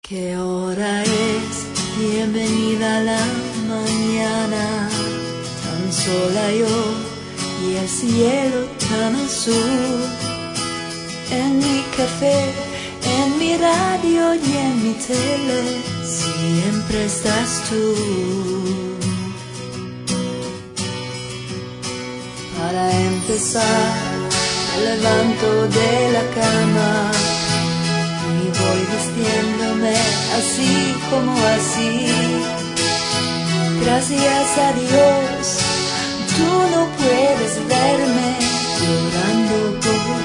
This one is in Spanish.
¿Qué hora es? Bienvenida a la mañana, tan sola yo y el cielo tan azul. En mi café, en mi radio y en mi tele, siempre estás tú. Para empezar, me levanto de la cama y voy vistiéndome así como así. Gracias a Dios, tú no puedes verme llorando por